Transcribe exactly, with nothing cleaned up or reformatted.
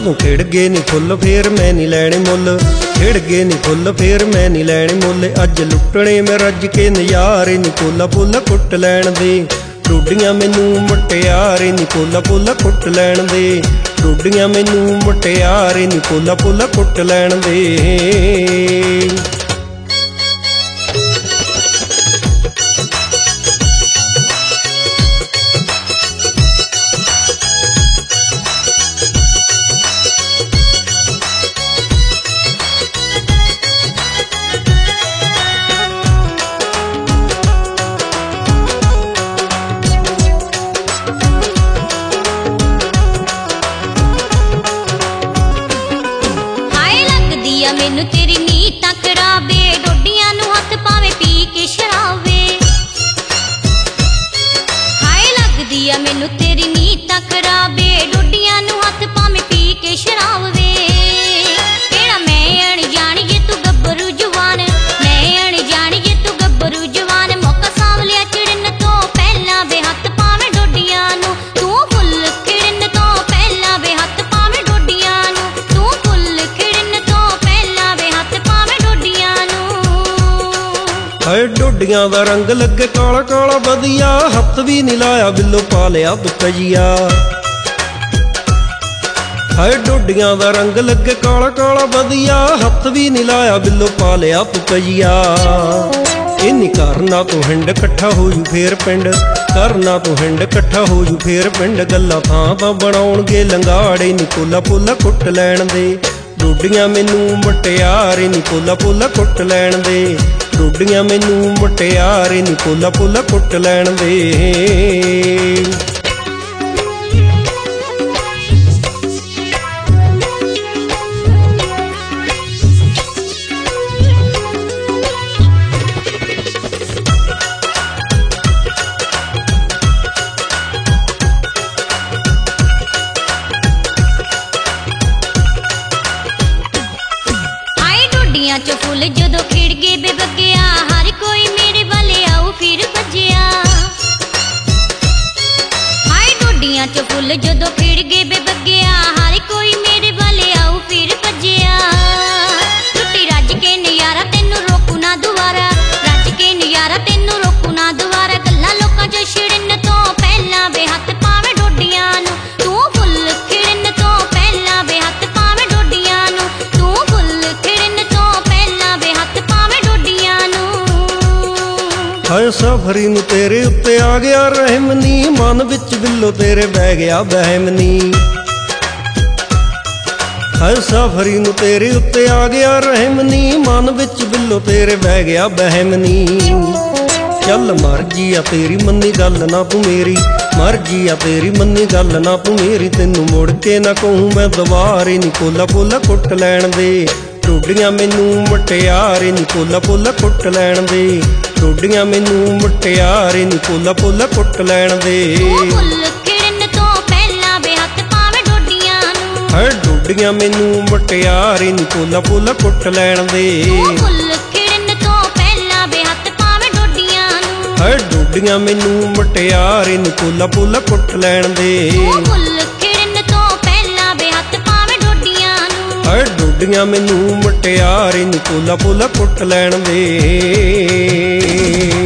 जदों खिड़ गए नी फुल फिर मैं नहीं लैणे मुल, खिड़ गए नी फुल फिर मैं नहीं लैणे मुल। अज लुटने में रज के नज़ारे नी पोला पोला कुट लैण दे, डोडियां मैनू मुटियारे नी पोला पोला कुट लैण दे, डोडियां मैनू मुटियारे नी पोला पोला कुट लैण दे। मैनू तेरी नीत करावे, डोडियां नू हथ पावे पी के शरावे। हाय लगदी आ मैनू तेरी नीत करावे, डोडियां नू हथ पावे पी के शरावे। केड़ा मैं अनजानी जे तू गब्बरू जवान, मैं अनजानी जे तू गब्बरू जवान। मौका साम लिया चिड़न तो पहला वे हथ पावे डोडियां नू, तू फुल खिड़न तो पहला वे हथ पावे डोडियां नू, तू फुल खिड़न तो हाय डोडियां दा रंग लगे काला काला वधिया, हथ भी नहीं लाया बिल्लो पा लिया दुकजिया। हाय डोडियां दा रंग लगे काला काला वधिया, हथ भी नहीं लाया बिल्लो पा लिया तुकजिया। इन्नी करना तू हिंड कट्ठा हो जू फेर पिंड, करना तू हिंड कट्ठा हो जू फेर पिंड। गल्लां थां तां बनाउणगे लंगाड़े नी पोला पोला कुट लैण दे, डोडियां मैनू मुटियारे नी पोला पोला कुट लैण दे, डोडियां मैनू मुटियारे नी पोला पोला कुट लैण दे। चो फुल जदों खिड़ गए बेबगिया, हर कोई मेरे वाले आओ फिर भजिया। हाय डोडियां चो फुल जदों खिड़ गए बेबगिया, हर कोई मेरे वाले आओ फिर भजिया। लुटी रज के नज़ारा तेनू रोकू ना दुबारा, रज के नज़ारा तेनू रोकू ना दुबारा। गल्लां लोकां चो छिड़न तो पहला वे हथ पावे डोडियां नू, तू फुल खिड़न तो पहला वे हथ पावे डोडियां नू, तू फुल खिड़न तो हाय सफरी नू तेरे उत्ते आ गया रहम नी, मन विच बिल्लो तेरे बह गया बहम नी। हाय सफरी नू तेरे उत्ते आ गया रहम नी, मन विच बिल्लो तेरे बह गया बहम नी। चल मर्जी आ तेरी मन्नी गल ना तू मेरी, मर्जी आ तेरी मन्नी गल ना तू मेरी। तेनू मुड़ के ना कहूँ मैं दुबारे नी पोला पोला कुट लैण दे, डोडियां मैनू मुटियारे नी पोला पोला कुट लैण दे, डोडियां मैनू मुटियारे नी पोला पोला कुट लैण दे। हाय डोडियां मैनू मुटियारे नी पोला पोला कुट लैण दे, हाय डोडियां मैनू मुटियारे नी पोला पोला कुट लैण दे। हाय डोडियां मैनू मुटियारे नी पोला पोला कुट लैण दे।